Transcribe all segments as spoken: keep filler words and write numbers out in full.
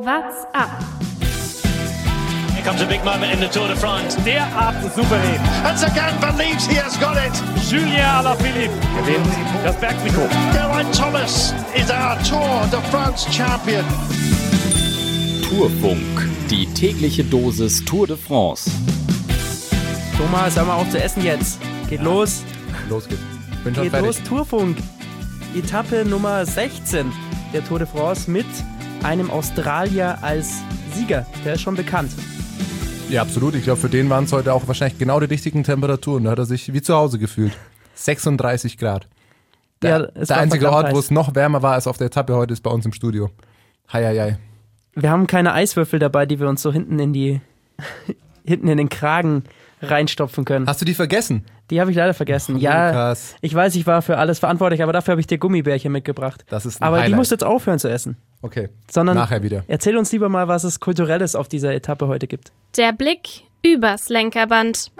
What's up? Here comes a big moment in the Tour de France. Derart souverän. And Sagan believes he has got it. Julien Alaphilippe gewinnt das Bergtrikot. Geraint Thomas is our Tour de France champion. Tourfunk, die tägliche Dosis Tour de France. Thomas, hör mal auf zu essen jetzt. Geht los. Los geht's. Bin schon Geht fertig. los, Tourfunk. Etappe Nummer sechzehn der Tour de France mit einem Australier als Sieger. Der ist schon bekannt. Ja, absolut. Ich glaube, für den waren es heute auch wahrscheinlich genau die richtigen Temperaturen. Da hat er sich wie zu Hause gefühlt. sechsunddreißig Grad. Der, Ja, es der war einzige verdammt Ort, wo heiß. es noch wärmer war als auf der Etappe heute, ist bei uns im Studio. Hei, hei, hei. Wir haben keine Eiswürfel dabei, die wir uns so hinten in die hinten in den Kragen reinstopfen können. Hast du die vergessen? Die habe ich leider vergessen. Och, ja, Lukas. ich weiß, ich war für alles verantwortlich, aber dafür habe ich dir Gummibärchen mitgebracht. Das ist ein aber die Highlight. musst du jetzt aufhören zu essen. Okay, Sondern nachher wieder. erzähl uns lieber mal, was es Kulturelles auf dieser Etappe heute gibt. Der Blick übers Lenkerband.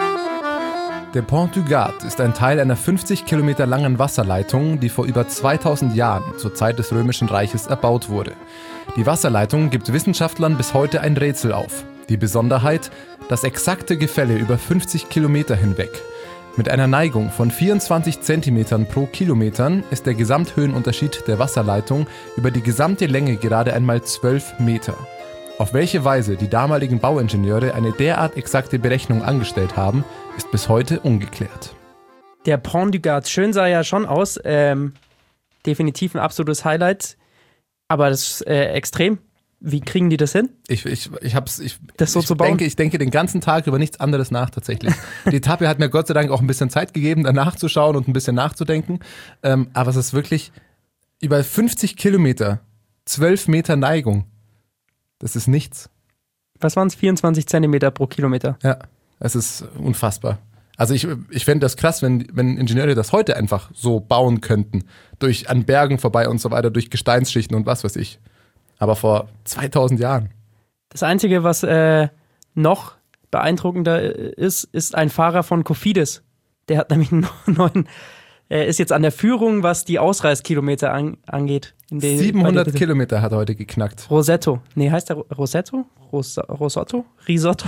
Der Pont du Gard ist ein Teil einer fünfzig Kilometer langen Wasserleitung, die vor über zweitausend Jahren zur Zeit des Römischen Reiches erbaut wurde. Die Wasserleitung gibt Wissenschaftlern bis heute ein Rätsel auf. Die Besonderheit: das exakte Gefälle über fünfzig Kilometer hinweg. Mit einer Neigung von vierundzwanzig Zentimetern pro Kilometer ist der Gesamthöhenunterschied der Wasserleitung über die gesamte Länge gerade einmal zwölf Meter. Auf welche Weise die damaligen Bauingenieure eine derart exakte Berechnung angestellt haben, ist bis heute ungeklärt. Der Pont du Gard, schön sah ja schon aus. Ähm, definitiv ein absolutes Highlight. Aber das ist äh, extrem. Wie kriegen die das hin? Ich, ich, ich, hab's, ich, Das so ich, zu bauen? denke, ich denke den ganzen Tag über nichts anderes nach tatsächlich. Die Etappe hat mir Gott sei Dank auch ein bisschen Zeit gegeben, danach zu schauen und ein bisschen nachzudenken. Ähm, aber es ist wirklich über fünfzig Kilometer, zwölf Meter Neigung. Das ist nichts. Was waren es? vierundzwanzig Zentimeter pro Kilometer. Ja, es ist unfassbar. Also ich, ich fände das krass, wenn, wenn Ingenieure das heute einfach so bauen könnten. Durch an Bergen vorbei und so weiter, durch Gesteinsschichten und was weiß ich. Aber vor zweitausend Jahren. Das Einzige, was äh, noch beeindruckender ist, ist ein Fahrer von Cofidis. Der hat nämlich einen neuen, er ist jetzt an der Führung, was die Ausreißkilometer an, angeht. In die, siebenhundert bei der- Kilometer hat er heute geknackt. Rosetto. Nee, heißt der Ro- Rosetto? Ros Rosotto? Risotto?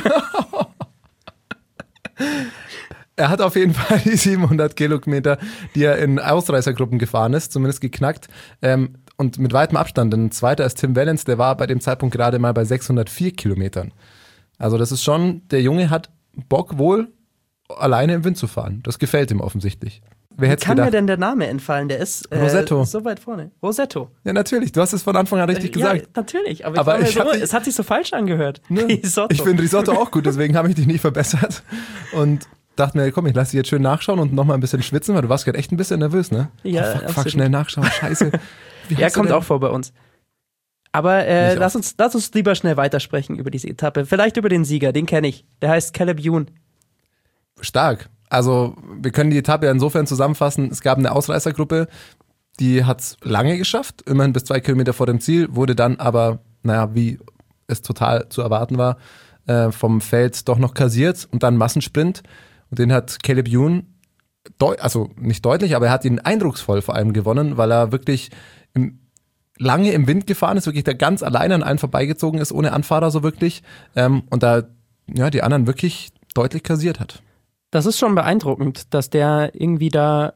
Er hat auf jeden Fall die siebenhundert Kilometer, die er in Ausreißergruppen gefahren ist, zumindest geknackt. Ähm, und mit weitem Abstand. Ein zweiter ist Tim Wellens, der war bei dem Zeitpunkt gerade mal bei sechshundertvier Kilometern. Also das ist schon, der Junge hat Bock wohl, alleine im Wind zu fahren. Das gefällt ihm offensichtlich. Wer hätte Kann mir gedacht? denn der Name entfallen? Der ist äh, Rosetto. so weit vorne. Rosetto. Ja, natürlich. Du hast es von Anfang an richtig Ja, gesagt. natürlich. Aber, Aber ich war ich mir hab so, dich- es hat sich so falsch angehört. Ne? Risotto. Ich finde Risotto auch gut, deswegen habe ich dich nicht verbessert. Und dachte mir, komm, ich lasse dich jetzt schön nachschauen und nochmal ein bisschen schwitzen, weil du warst gerade echt ein bisschen nervös, ne? Ja, oh, fuck, fuck, absolut. schnell nachschauen, scheiße. Wie Er heißt kommt der auch vor bei uns. Aber äh, Nicht lass, uns, lass uns lieber schnell weitersprechen über diese Etappe. Vielleicht über den Sieger, den kenne ich. Der heißt Caleb Ewan. denn? Stark. Also, wir können die Etappe insofern zusammenfassen. Es gab eine Ausreißergruppe, die hat es lange geschafft, immerhin bis zwei Kilometer vor dem Ziel, wurde dann aber, naja, wie es total zu erwarten war, äh, vom Feld doch noch kassiert und dann Massensprint. Und den hat Caleb Ewan, deu- also nicht deutlich, aber er hat ihn eindrucksvoll vor allem gewonnen, weil er wirklich im, lange im Wind gefahren ist, wirklich da ganz alleine an allen vorbeigezogen ist, ohne Anfahrer so wirklich. Ähm, und da ja, die anderen wirklich deutlich kassiert hat. Das ist schon beeindruckend, dass der irgendwie da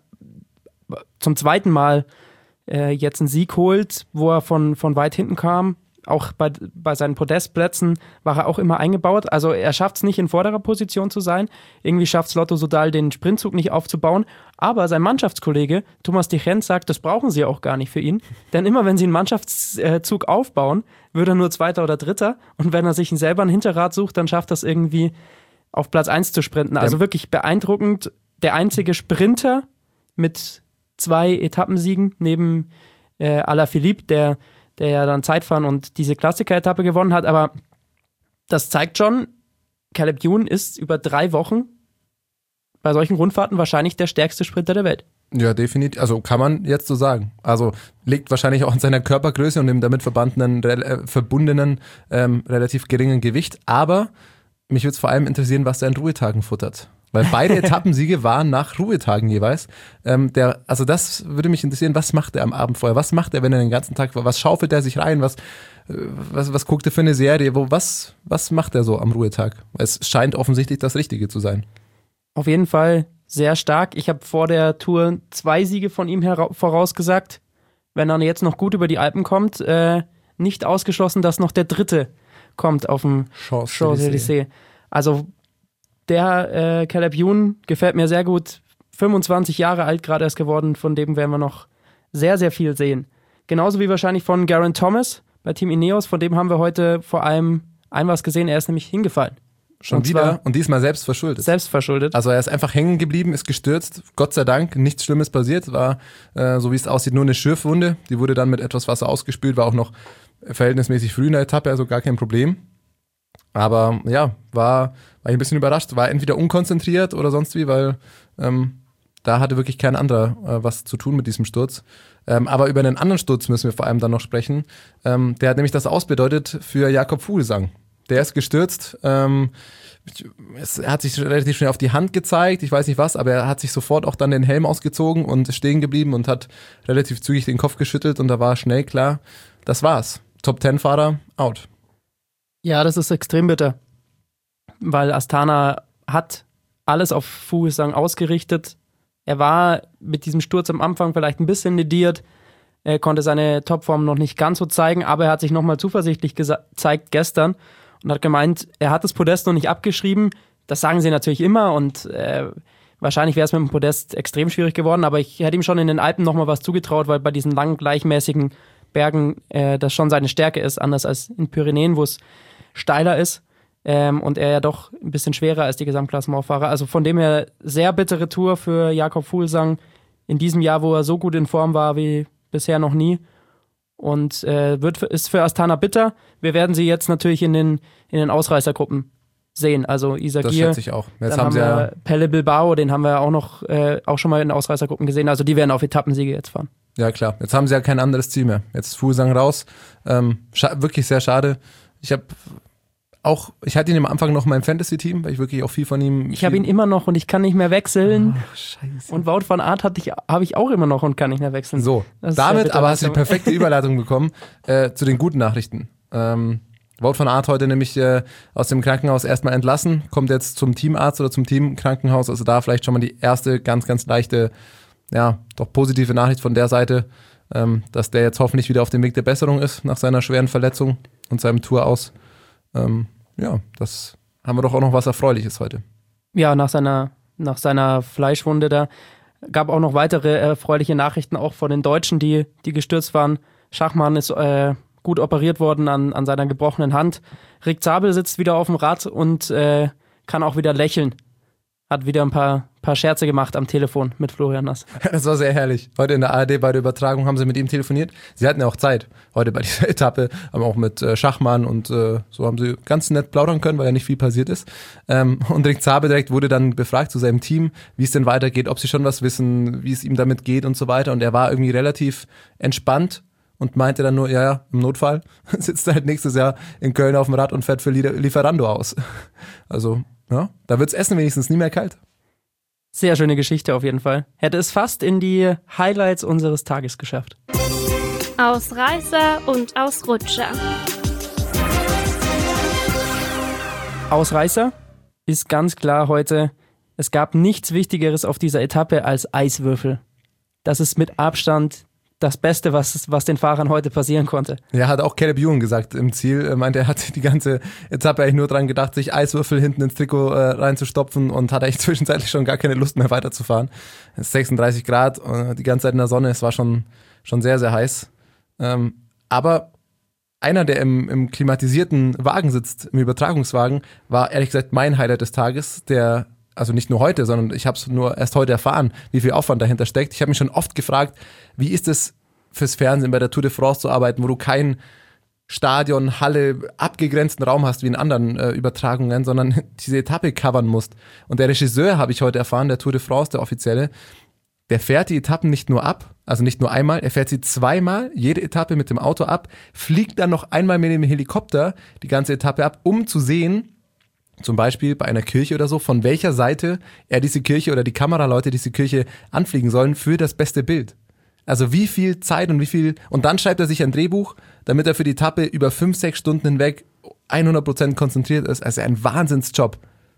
zum zweiten Mal äh, jetzt einen Sieg holt, wo er von, von weit hinten kam. Auch bei, bei seinen Podestplätzen war er auch immer eingebaut. Also er schafft es nicht, in vorderer Position zu sein. Irgendwie schafft es Lotto Soudal, den Sprintzug nicht aufzubauen. Aber sein Mannschaftskollege Thomas de Gendt sagt, das brauchen sie auch gar nicht für ihn. Denn immer wenn sie einen Mannschaftszug aufbauen, wird er nur Zweiter oder Dritter. Und wenn er sich selber ein Hinterrad sucht, dann schafft das irgendwie auf Platz eins zu sprinten. Also wirklich beeindruckend. Der einzige Sprinter mit zwei Etappensiegen neben äh, Alaphilippe, der der ja dann Zeitfahren und diese Klassiker-Etappe gewonnen hat, aber das zeigt schon, Caleb Ewan ist über drei Wochen bei solchen Rundfahrten wahrscheinlich der stärkste Sprinter der Welt. Ja, definitiv. Also kann man jetzt so sagen. Also liegt wahrscheinlich auch an seiner Körpergröße und dem damit verbundenen, äh, verbundenen ähm, relativ geringen Gewicht. Aber mich würde es vor allem interessieren, was er in Ruhetagen futtert. Weil beide Etappensiege waren nach Ruhetagen jeweils. Ähm, der, also das würde mich interessieren, was macht er am Abend vorher? Was macht er, wenn er den ganzen Tag, was schaufelt er sich rein? Was, was, was guckt er für eine Serie? Wo, was, was macht er so am Ruhetag? Es scheint offensichtlich das Richtige zu sein. Auf jeden Fall sehr stark. Ich habe vor der Tour zwei Siege von ihm hera- vorausgesagt. Wenn er jetzt noch gut über die Alpen kommt, äh, nicht ausgeschlossen, dass noch der dritte kommt auf dem Champs-Élysées. Also der äh, Caleb Ewan gefällt mir sehr gut. fünfundzwanzig Jahre alt gerade erst geworden, von dem werden wir noch sehr, sehr viel sehen. Genauso wie wahrscheinlich von Geraint Thomas bei Team Ineos, von dem haben wir heute vor allem ein was gesehen, er ist nämlich hingefallen. Schon und wieder und diesmal selbst verschuldet. Selbst verschuldet. Also er ist einfach hängen geblieben, ist gestürzt. Gott sei Dank, nichts Schlimmes passiert. War, äh, so wie es aussieht, nur eine Schürfwunde. Die wurde dann mit etwas Wasser ausgespült, war auch noch verhältnismäßig früh in der Etappe, also gar kein Problem. Aber ja, war, war ich ein bisschen überrascht. War entweder unkonzentriert oder sonst wie, weil ähm, da hatte wirklich kein anderer äh, was zu tun mit diesem Sturz. Ähm, aber über einen anderen Sturz müssen wir vor allem dann noch sprechen. Ähm, der hat nämlich das ausbedeutet für Jakob Fuglsang. Der ist gestürzt, ähm, es, er hat sich relativ schnell auf die Hand gezeigt, ich weiß nicht was, aber er hat sich sofort auch dann den Helm ausgezogen und ist stehen geblieben und hat relativ zügig den Kopf geschüttelt und da war schnell klar, das war's. Top-Ten-Fahrer, out. Ja, das ist extrem bitter, weil Astana hat alles auf Fuglsang ausgerichtet. Er war mit diesem Sturz am Anfang vielleicht ein bisschen lediert, er konnte seine Topform noch nicht ganz so zeigen, aber er hat sich nochmal zuversichtlich gesa- gezeigt gestern und hat gemeint, er hat das Podest noch nicht abgeschrieben. Das sagen sie natürlich immer und äh, wahrscheinlich wäre es mit dem Podest extrem schwierig geworden, aber ich hätte ihm schon in den Alpen nochmal was zugetraut, weil bei diesen langen, gleichmäßigen Bergen äh, das schon seine Stärke ist, anders als in Pyrenäen, wo es steiler ist ähm, und er ja doch ein bisschen schwerer als die Gesamtklassementfahrer. Also von dem her sehr bittere Tour für Jakob Fuglsang in diesem Jahr, wo er so gut in Form war wie bisher noch nie. Und äh, wird, ist für Astana bitter. Wir werden sie jetzt natürlich in den, in den Ausreißergruppen sehen. Also Izagirre. Das schätze ich auch. Jetzt dann haben haben sie wir ja Pelle Bilbao, den haben wir auch noch äh, auch schon mal in den Ausreißergruppen gesehen. Also die werden auf Etappensiege jetzt fahren. Ja klar, jetzt haben sie ja kein anderes Ziel mehr. Jetzt ist Fuglsang raus. Ähm, scha- wirklich sehr schade. Ich habe auch, ich hatte ihn am Anfang noch in meinem Fantasy-Team, weil ich wirklich auch viel von ihm... Ich habe ihn immer noch und ich kann nicht mehr wechseln. Oh, scheiße. Und Wout van Aert hatte ich, habe ich auch immer noch und kann nicht mehr wechseln. So, damit aber hast du die perfekte Überleitung bekommen äh, zu den guten Nachrichten. Ähm, Wout van Aert heute nämlich äh, aus dem Krankenhaus erstmal entlassen, kommt jetzt zum Teamarzt oder zum Teamkrankenhaus, also da vielleicht schon mal die erste ganz, ganz leichte, ja, doch positive Nachricht von der Seite, ähm, dass der jetzt hoffentlich wieder auf dem Weg der Besserung ist nach seiner schweren Verletzung und seinem Tour aus. Ähm, ja, das haben wir doch auch noch was Erfreuliches heute. Ja, nach seiner, nach seiner Fleischwunde da gab auch noch weitere erfreuliche Nachrichten, auch von den Deutschen, die, die gestürzt waren. Schachmann ist äh, gut operiert worden an, an seiner gebrochenen Hand. Rick Zabel sitzt wieder auf dem Rad und äh, kann auch wieder lächeln. Hat wieder ein paar, paar Scherze gemacht am Telefon mit Florian Nass. Das war sehr herrlich. Heute in der A R D bei der Übertragung haben sie mit ihm telefoniert. Sie hatten ja auch Zeit heute bei dieser Etappe, haben auch mit äh, Schachmann und äh, so haben sie ganz nett plaudern können, weil ja nicht viel passiert ist. Ähm, und Rick Zabel direkt wurde dann befragt zu seinem Team, wie es denn weitergeht, ob sie schon was wissen, wie es ihm damit geht und so weiter. Und er war irgendwie relativ entspannt und meinte dann nur, ja, ja, im Notfall sitzt er halt nächstes Jahr in Köln auf dem Rad und fährt für Lieferando aus. Also, ja, da wird's Essen wenigstens nie mehr kalt. Sehr schöne Geschichte auf jeden Fall. Hätte es fast in die Highlights unseres Tages geschafft. Ausreißer und Ausrutscher. Ausreißer ist ganz klar heute, es gab nichts Wichtigeres auf dieser Etappe als Eiswürfel. Das ist mit Abstand das Beste, was, was den Fahrern heute passieren konnte. Ja, hat auch Caleb Ewan gesagt im Ziel. Er meinte, er hat die ganze Etappe eigentlich nur dran gedacht, sich Eiswürfel hinten ins Trikot äh, reinzustopfen und hat eigentlich zwischenzeitlich schon gar keine Lust mehr weiterzufahren. Es ist sechsunddreißig Grad, äh, die ganze Zeit in der Sonne, es war schon, schon sehr, sehr heiß. Ähm, aber einer, der im, im klimatisierten Wagen sitzt, im Übertragungswagen, war ehrlich gesagt mein Highlight des Tages, der, also nicht nur heute, sondern ich habe es nur erst heute erfahren, wie viel Aufwand dahinter steckt. Ich habe mich schon oft gefragt, wie ist es fürs Fernsehen bei der Tour de France zu arbeiten, wo du kein Stadion, Halle, abgegrenzten Raum hast wie in anderen äh, Übertragungen, sondern diese Etappe covern musst. Und der Regisseur, habe ich heute erfahren, der Tour de France, der offizielle, der fährt die Etappen nicht nur ab, also nicht nur einmal, er fährt sie zweimal, jede Etappe mit dem Auto ab, fliegt dann noch einmal mit dem Helikopter die ganze Etappe ab, um zu sehen, zum Beispiel bei einer Kirche oder so, von welcher Seite er diese Kirche oder die Kameraleute diese Kirche anfliegen sollen für das beste Bild. Also wie viel Zeit und wie viel, und dann schreibt er sich ein Drehbuch, damit er für die Etappe über fünf, sechs Stunden hinweg hundert Prozent konzentriert ist. Also ein Wahnsinnsjob.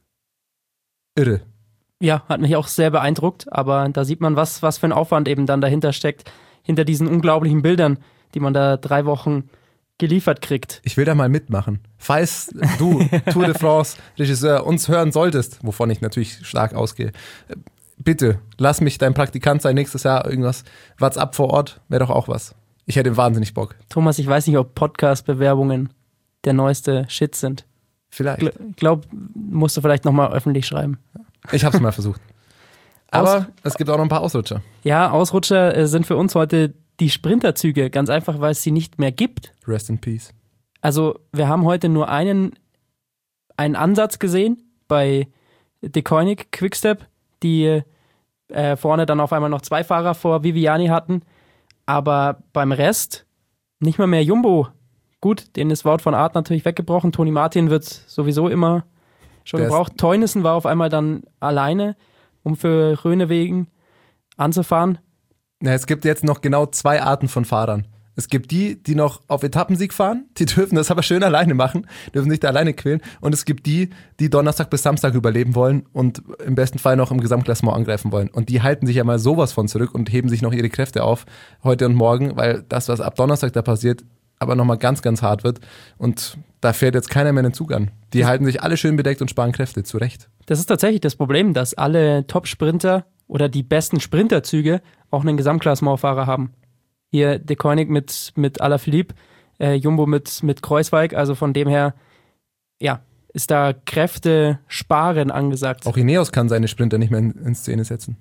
Irre. Ja, hat mich auch sehr beeindruckt, aber da sieht man, was, was für ein Aufwand eben dann dahinter steckt, hinter diesen unglaublichen Bildern, die man da drei Wochen geliefert kriegt. Ich will da mal mitmachen. Falls du, Tour de France Regisseur, uns hören solltest, wovon ich natürlich stark ausgehe, bitte, lass mich dein Praktikant sein nächstes Jahr, irgendwas, WhatsApp vor Ort, wäre doch auch was. Ich hätte wahnsinnig Bock. Thomas, ich weiß nicht, ob Podcast-Bewerbungen der neueste Shit sind. Vielleicht. Ich glaube, musst du vielleicht nochmal öffentlich schreiben. Ich hab's mal versucht. Aber Aus- es gibt auch noch ein paar Ausrutscher. Ja, Ausrutscher äh, sind für uns heute die Sprinterzüge, ganz einfach, weil es sie nicht mehr gibt. Rest in peace. Also wir haben heute nur einen, einen Ansatz gesehen bei De Koenig Quickstep, die äh, vorne dann auf einmal noch zwei Fahrer vor Viviani hatten. Aber beim Rest nicht mal mehr Jumbo. Gut, denen ist Wout van Aert natürlich weggebrochen. Toni Martin wird sowieso immer schon Der gebraucht. Teunissen war auf einmal dann alleine, um für Rönewegen anzufahren. Na, es gibt jetzt noch genau zwei Arten von Fahrern. Es gibt die, die noch auf Etappensieg fahren, die dürfen das aber schön alleine machen, dürfen sich da alleine quälen. Und es gibt die, die Donnerstag bis Samstag überleben wollen und im besten Fall noch im Gesamtklassement angreifen wollen. Und die halten sich ja mal sowas von zurück und heben sich noch ihre Kräfte auf, heute und morgen, weil das, was ab Donnerstag da passiert, aber nochmal ganz, ganz hart wird. Und da fährt jetzt keiner mehr den Zug an. Die das halten sich alle schön bedeckt und sparen Kräfte, zu Recht. Das ist tatsächlich das Problem, dass alle Top-Sprinter oder die besten Sprinterzüge auch einen Gesamtklassementfahrer haben. Hier De Koenig mit, mit Alaphilippe, äh, Jumbo mit, mit Kreuzweig, also von dem her, ja, ist da Kräfte sparen angesagt. Auch Ineos kann seine Sprinter nicht mehr in, in Szene setzen.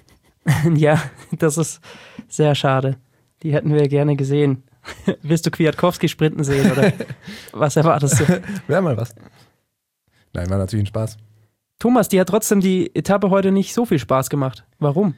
Ja, das ist sehr schade. Die hätten wir gerne gesehen. Willst du Kwiatkowski sprinten sehen oder was erwartest du? Wäre mal was. Nein, war natürlich ein Spaß. Thomas, die hat trotzdem die Etappe heute nicht so viel Spaß gemacht. Warum?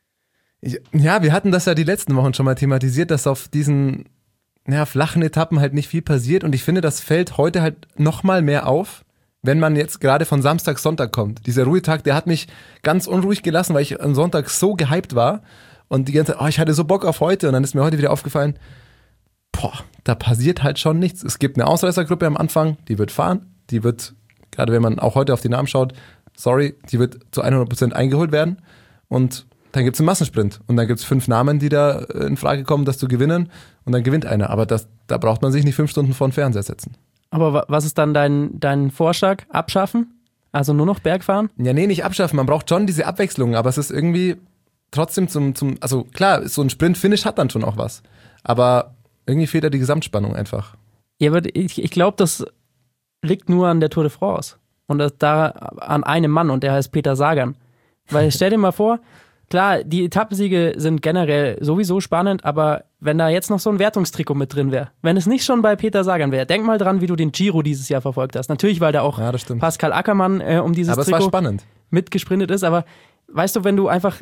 Ja, wir hatten das ja die letzten Wochen schon mal thematisiert, dass auf diesen ja, flachen Etappen halt nicht viel passiert und ich finde, das fällt heute halt nochmal mehr auf, wenn man jetzt gerade von Samstag, Sonntag kommt. Dieser Ruhetag, der hat mich ganz unruhig gelassen, weil ich am Sonntag so gehypt war und die ganze Zeit, oh, ich hatte so Bock auf heute und dann ist mir heute wieder aufgefallen, boah, da passiert halt schon nichts. Es gibt eine Ausreißergruppe am Anfang, die wird fahren, die wird, gerade wenn man auch heute auf die Namen schaut, sorry, die wird zu hundert Prozent eingeholt werden und dann gibt es einen Massensprint und dann gibt es fünf Namen, die da in Frage kommen, das zu gewinnen und dann gewinnt einer. Aber das, da braucht man sich nicht fünf Stunden vor den Fernseher setzen. Aber was ist dann dein, dein Vorschlag? Abschaffen? Also nur noch Bergfahren? Ja, nee, nicht abschaffen. Man braucht schon diese Abwechslung, aber es ist irgendwie trotzdem zum, zum also klar, so ein Sprint-Finish hat dann schon auch was. Aber irgendwie fehlt da die Gesamtspannung einfach. Ja, aber ich, ich glaube, das liegt nur an der Tour de France und das da an einem Mann und der heißt Peter Sagan. Weil stell dir mal vor, klar, die Etappensiege sind generell sowieso spannend, aber wenn da jetzt noch so ein Wertungstrikot mit drin wäre, wenn es nicht schon bei Peter Sagan wäre, denk mal dran, wie du den Giro dieses Jahr verfolgt hast. Natürlich, weil da auch ja, Pascal Ackermann äh, um dieses aber Trikot es war spannend. mitgesprintet ist, aber weißt du, wenn du einfach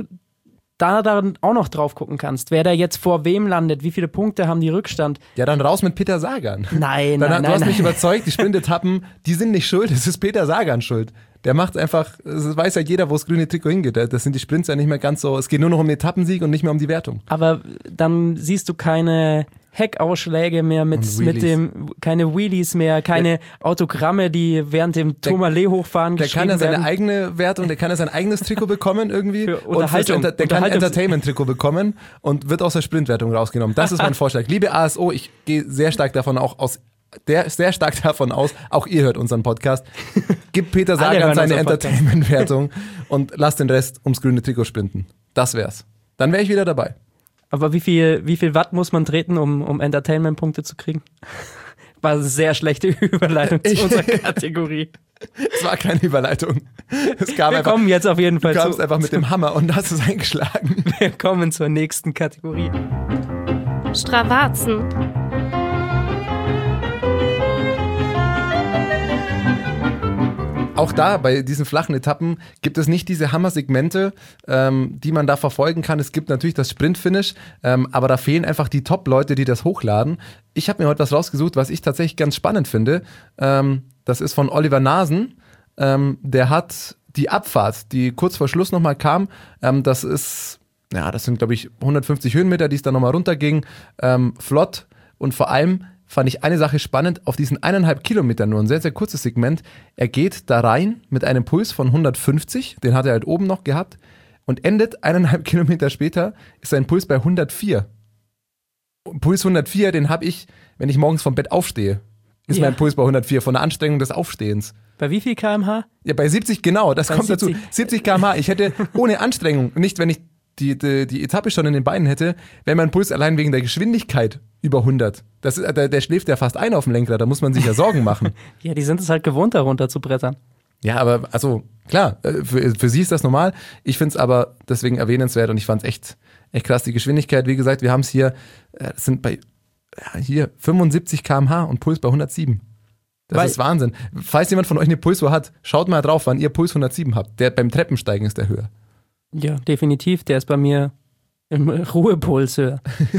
da dann auch noch drauf gucken kannst, wer da jetzt vor wem landet, wie viele Punkte haben die Rückstand. Ja, dann raus mit Peter Sagan. Nein, dann, nein, Du nein, hast nein. mich überzeugt, die Sprintetappen, die sind nicht schuld, es ist Peter Sagan schuld. Der macht einfach, es weiß ja jeder, wo das grüne Trikot hingeht. Das sind die Sprints ja nicht mehr ganz so, es geht nur noch um den Etappensieg und nicht mehr um die Wertung. Aber dann siehst du keine Heckausschläge mehr mit, mit dem, keine Wheelies mehr, keine der, Autogramme, die während dem Tourmalet hochfahren der geschrieben werden. Der kann ja seine eigene Wertung, der kann ja sein eigenes Trikot bekommen irgendwie. Für Unterhaltung. Und Enter- der kann ein Entertainment-Trikot bekommen und wird aus der Sprintwertung rausgenommen. Das ist mein Vorschlag. Liebe A S O, ich gehe sehr stark davon auch aus, der sehr stark davon aus, auch ihr hört unseren Podcast. Gib Peter Sagan seine Entertainment-Wertung und lasst den Rest ums grüne Trikot sprinten. Das wär's. Dann wäre ich wieder dabei. Aber wie viel, wie viel Watt muss man treten, um, um Entertainment-Punkte zu kriegen? War eine sehr schlechte Überleitung zu unserer Kategorie. Es war keine Überleitung. Es kam Wir einfach, kommen jetzt auf jeden Fall du kamst zu, einfach mit dem Hammer und hast es eingeschlagen. Wir kommen zur nächsten Kategorie. Stravazen. Auch da, bei diesen flachen Etappen, gibt es nicht diese Hammer-Segmente, ähm, die man da verfolgen kann. Es gibt natürlich das Sprint-Finish, ähm, aber da fehlen einfach die Top-Leute, die das hochladen. Ich habe mir heute was rausgesucht, was ich tatsächlich ganz spannend finde. Ähm, das ist von Oliver Nasen ähm, der hat die Abfahrt, die kurz vor Schluss nochmal kam, ähm, das ist, ja, das sind glaube ich hundertfünfzig Höhenmeter, die es dann nochmal runterging, ähm, flott und vor allem fand ich eine Sache spannend, auf diesen eineinhalb Kilometer nur, ein sehr, sehr kurzes Segment, er geht da rein mit einem Puls von hundertfünfzig, den hat er halt oben noch gehabt und endet eineinhalb Kilometer später, ist sein Puls bei hundertvier. Puls hundertvier, den habe ich, wenn ich morgens vom Bett aufstehe, ist ja. mein Puls bei hundertvier, von der Anstrengung des Aufstehens. Bei wie viel Kilometer pro Stunde? Ja, bei siebzig, genau, das bei kommt siebzig. Dazu. siebzig Kilometer pro Stunde, ich hätte ohne Anstrengung, nicht wenn ich die, die, die Etappe schon in den Beinen hätte, wäre mein Puls allein wegen der Geschwindigkeit über hundert. Das ist, der, der schläft ja fast ein auf dem Lenkrad, da muss man sich ja Sorgen machen. Ja, die sind es halt gewohnt, da runter zu brettern. Ja, aber also klar, für, für sie ist das normal. Ich finde es aber deswegen erwähnenswert und ich fand es echt, echt krass. Die Geschwindigkeit, wie gesagt, wir haben es hier, es sind bei ja, hier fünfundsiebzig Kilometer pro Stunde und Puls bei hundertsieben. Das Weil, ist Wahnsinn. Falls jemand von euch eine Pulsuhr hat, schaut mal drauf, wann ihr Puls hundertsieben habt. Der beim Treppensteigen ist der höher. Ja, definitiv. Der ist bei mir im Ruhepuls höher.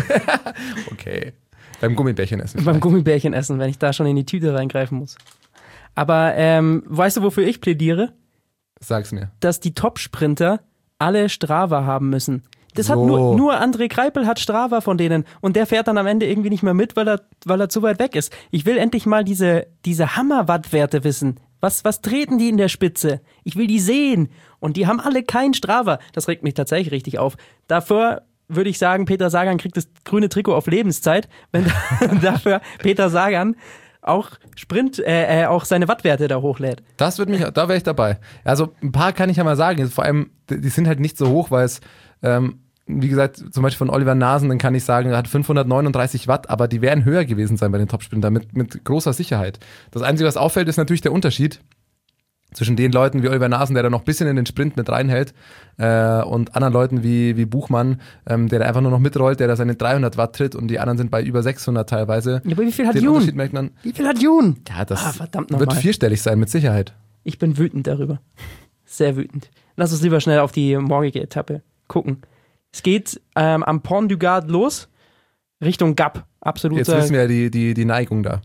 Okay. Beim Gummibärchen essen. Beim Gummibärchen essen, wenn ich da schon in die Tüte reingreifen muss. Aber ähm, weißt du, wofür ich plädiere? Sag's mir. Dass die Top-Sprinter alle Strava haben müssen. Das so. hat nur, nur André Greipel hat Strava von denen und der fährt dann am Ende irgendwie nicht mehr mit, weil er, weil er zu weit weg ist. Ich will endlich mal diese, diese Hammer-Wattwerte wissen. Was, was treten die in der Spitze? Ich will die sehen. Und die haben alle kein Strava. Das regt mich tatsächlich richtig auf. Dafür würde ich sagen, Peter Sagan kriegt das grüne Trikot auf Lebenszeit, wenn dafür Peter Sagan auch Sprint, äh, äh, auch seine Wattwerte da hochlädt. Das wird mich, da wäre ich dabei. Also ein paar kann ich ja mal sagen. Vor allem, die sind halt nicht so hoch, weil es ähm, wie gesagt, zum Beispiel von Oliver Nasen, dann kann ich sagen, er hat fünfhundertneununddreißig Watt, aber die werden höher gewesen sein bei den Topsprintern, mit, mit großer Sicherheit. Das Einzige, was auffällt, ist natürlich der Unterschied zwischen den Leuten wie Oliver Nasen, der da noch ein bisschen in den Sprint mit reinhält, äh, und anderen Leuten wie, wie Buchmann, ähm, der da einfach nur noch mitrollt, der da seine dreihundert Watt tritt und die anderen sind bei über sechshundert teilweise. Ja, aber wie viel hat Jun? Wie viel hat Jun? Ja, das ah, verdammt wird nochmal. vierstellig sein, mit Sicherheit. Ich bin wütend darüber. Sehr wütend. Lass uns lieber schnell auf die morgige Etappe gucken. Es geht ähm, am Pont du Gard los, Richtung Gap. Absolut. Jetzt wissen wir ja die, die, die Neigung da.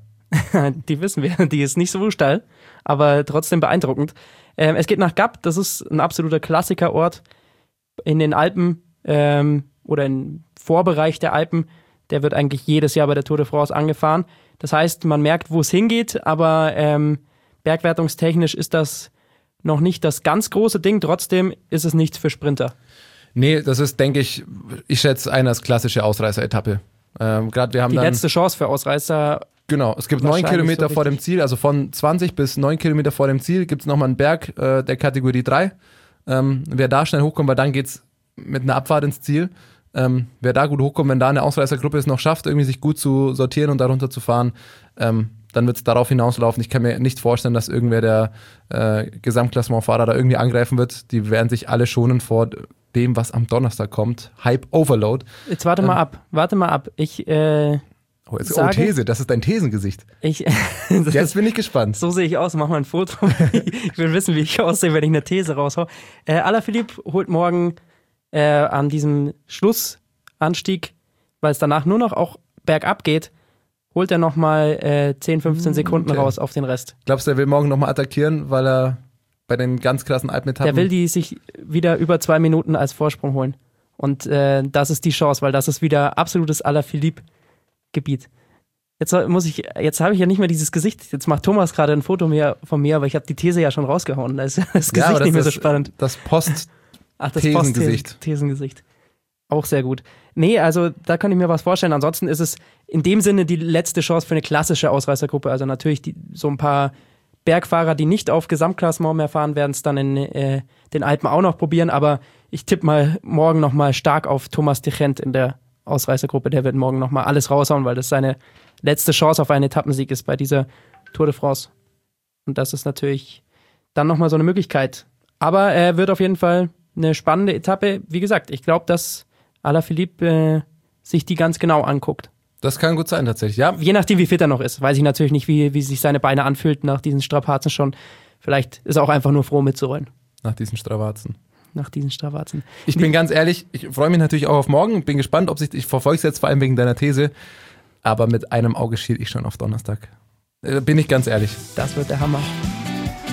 Die wissen wir, die ist nicht so steil, aber trotzdem beeindruckend. Ähm, es geht nach Gap, das ist ein absoluter Klassikerort in den Alpen ähm, oder im Vorbereich der Alpen. Der wird eigentlich jedes Jahr bei der Tour de France angefahren. Das heißt, man merkt, wo es hingeht, aber ähm, bergwertungstechnisch ist das noch nicht das ganz große Ding. Trotzdem ist es nichts für Sprinter. Nee, das ist, denke ich, ich schätze eine als klassische Ausreißer-Etappe. Ähm, Gerade wir haben Die dann letzte Chance für Ausreißer. Genau, es gibt neun Kilometer so vor dem Ziel, also von zwanzig bis neun Kilometer vor dem Ziel gibt es nochmal einen Berg äh, der Kategorie drei. Ähm, wer da schnell hochkommt, weil dann geht es mit einer Abfahrt ins Ziel. Ähm, wer da gut hochkommt, wenn da eine Ausreißergruppe es noch schafft, irgendwie sich gut zu sortieren und darunter zu fahren, ähm, dann wird es darauf hinauslaufen. Ich kann mir nicht vorstellen, dass irgendwer der äh, Gesamtklassementfahrer da irgendwie angreifen wird. Die werden sich alle schonen vor dem, was am Donnerstag kommt. Hype Overload. Jetzt warte ähm, mal ab, warte mal ab. Ich, äh, oh, jetzt, sage, oh, These, das ist dein Thesengesicht. Ich, Jetzt bin ich gespannt. So sehe ich aus, mach mal ein Foto. Ich will wissen, wie ich aussehe, wenn ich eine These raushau. Äh, Alaphilippe holt morgen äh, an diesem Schlussanstieg, weil es danach nur noch auch bergab geht, holt er nochmal äh, zehn, fünfzehn Sekunden okay. raus auf den Rest. Glaubst du, er will morgen nochmal attackieren, weil er bei den ganz krassen Alpenetappen... Der will die sich wieder über zwei Minuten als Vorsprung holen. Und äh, das ist die Chance, weil das ist wieder absolutes Alaphilippe-Gebiet. Jetzt muss ich, jetzt habe ich ja nicht mehr dieses Gesicht. Jetzt macht Thomas gerade ein Foto mehr von mir, aber ich habe die These ja schon rausgehauen. Da ist das Gesicht ja, das nicht mehr so spannend. Das Post Ach, das Post-Thesengesicht. Thesengesicht. Auch sehr gut. Nee, also da kann ich mir was vorstellen. Ansonsten ist es in dem Sinne die letzte Chance für eine klassische Ausreißergruppe. Also natürlich die, so ein paar Bergfahrer, die nicht auf Gesamtklassement mehr fahren, werden es dann in äh, den Alpen auch noch probieren. Aber ich tippe mal morgen nochmal stark auf Thomas de Gendt in der Ausreißergruppe. Der wird morgen nochmal alles raushauen, weil das seine letzte Chance auf einen Etappensieg ist bei dieser Tour de France. Und das ist natürlich dann nochmal so eine Möglichkeit. Aber er äh, wird auf jeden Fall eine spannende Etappe. Wie gesagt, ich glaube, dass Alaphilippe äh, sich die ganz genau anguckt. Das kann gut sein, tatsächlich, ja. Je nachdem, wie fit er noch ist. Weiß ich natürlich nicht, wie, wie sich seine Beine anfühlt nach diesen Strapazen schon. Vielleicht ist er auch einfach nur froh mitzurollen. Nach diesen Strapazen. Nach diesen Strapazen. Ich bin ganz ehrlich, ich freue mich natürlich auch auf morgen. Bin gespannt, ob sich, ich verfolge es jetzt vor allem wegen deiner These, aber mit einem Auge schiele ich schon auf Donnerstag. Äh, bin ich ganz ehrlich. Das wird der Hammer.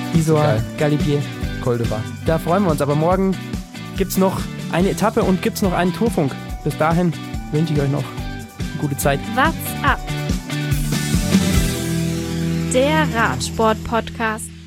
Isor Geil. Galibier. Col de Var. Da freuen wir uns. Aber morgen gibt es noch eine Etappe und gibt es noch einen Tourfunk. Bis dahin wünsche ich euch noch eine gute Zeit. What's up? Der Radsport-Podcast.